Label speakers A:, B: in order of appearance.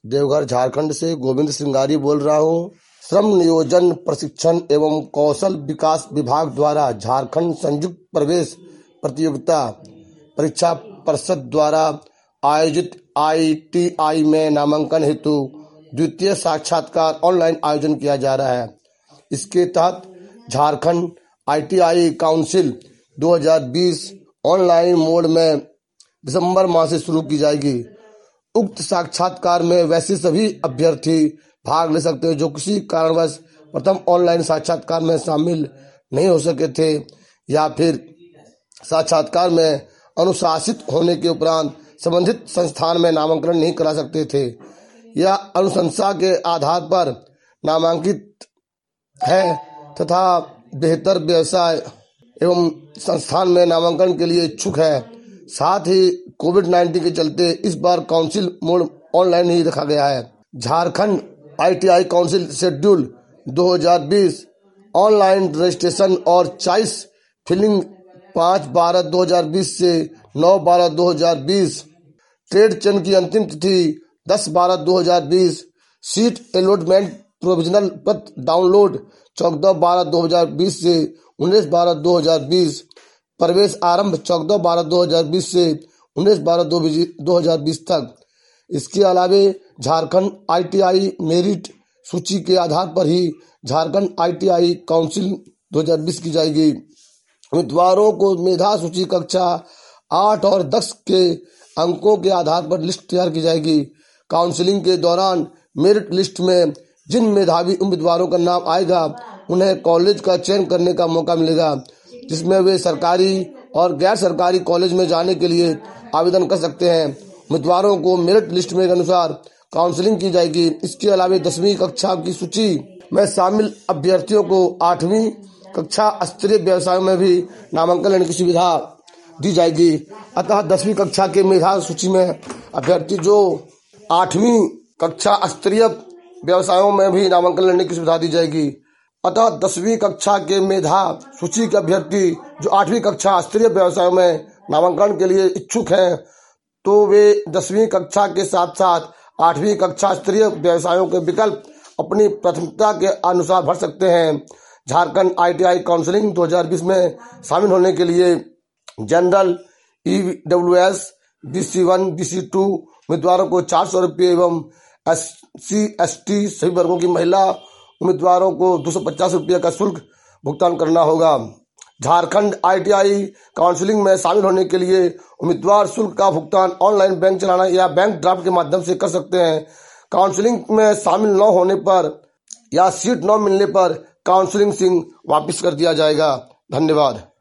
A: देवघर झारखंड से गोविंद श्रृंगारी बोल रहा हूँ। श्रम नियोजन प्रशिक्षण एवं कौशल विकास विभाग द्वारा झारखंड संयुक्त प्रवेश प्रतियोगिता परीक्षा परिषद द्वारा आयोजित ITI में नामांकन हेतु द्वितीय साक्षात्कार ऑनलाइन आयोजन किया जा रहा है। इसके तहत Jharkhand ITI council 2020 online mode में दिसंबर माह से शुरू की जाएगी। उक्त साक्षात्कार में वैसे सभी अभ्यर्थी भाग ले सकते हैं जो किसी कारणवश प्रथम ऑनलाइन साक्षात्कार में शामिल नहीं हो सके थे या फिर साक्षात्कार में अनुशासित होने के उपरांत संबंधित संस्थान में नामांकन नहीं करा सकते थे या अनुशंसा के आधार पर नामांकित है तथा बेहतर व्यवसाय एवं संस्थान में नामांकन के लिए इच्छुक है। साथ ही कोविड-19 के चलते इस बार काउंसिल मोड ऑनलाइन ही रखा गया है। Jharkhand ITI council schedule 2020 online registration और चॉइस फिलिंग 5/12/2020 से 9/12/2020। ट्रेड चयन की अंतिम तिथि 10/12/2020। सीट अलॉटमेंट प्रोविजनल पत्र डाउनलोड 14/12/2020 से 19/12/2020। प्रवेश आरंभ 14/12/2020 से 19/12/2020 तक। इसके अलावे झारखंड ITI मेरिट सूची के आधार पर ही झारखंड ITI काउंसिल 2020 की जाएगी। उम्मीदवारों को मेधा सूची कक्षा 8 और 10 के अंकों के आधार पर लिस्ट तैयार की जाएगी। काउंसलिंग के दौरान मेरिट लिस्ट में जिन मेधावी उम्मीदवारों का नाम आएगा उन्हें कॉलेज का चयन करने का मौका मिलेगा, जिसमें वे सरकारी और गैर सरकारी कॉलेज में जाने के लिए आवेदन कर सकते हैं। उम्मीदवारों को मेरिट लिस्ट में अनुसार काउंसलिंग की जाएगी। इसके अलावा 10वीं कक्षा की सूची में शामिल अभ्यर्थियों को 8वीं कक्षा स्तरीय व्यवसायों में भी नामांकन लेने की सुविधा दी जाएगी। अतः 10वीं कक्षा के मेधा सूची में अभ्यर्थी जो 8वीं कक्षा स्तरीय व्यवसायों में भी नामांकन लेने की सुविधा दी जाएगी। अतः 10वीं कक्षा के मेधा सूची के अभ्यर्थी जो 8वीं कक्षा स्तरीय व्यवसायों में नामांकन के लिए इच्छुक हैं तो वे 10वीं कक्षा के साथ साथ 8वीं कक्षा स्तरीय व्यवसायों के विकल्प अपनी प्राथमिकता के अनुसार भर सकते हैं। झारखंड ITI काउंसलिंग 2020 में शामिल होने के लिए जनरल EWS BC1 BC2 उम्मीदवारों को 400 रुपये एवं SC ST सभी वर्गों की महिला उम्मीदवारों को 250 रुपये का शुल्क भुगतान करना होगा। झारखंड ITI काउंसलिंग में शामिल होने के लिए उम्मीदवार शुल्क का भुगतान ऑनलाइन बैंक चलाना या बैंक ड्राफ्ट के माध्यम से कर सकते हैं। काउंसलिंग में शामिल न होने पर या सीट न मिलने पर काउंसलिंग वापस कर दिया जाएगा। धन्यवाद।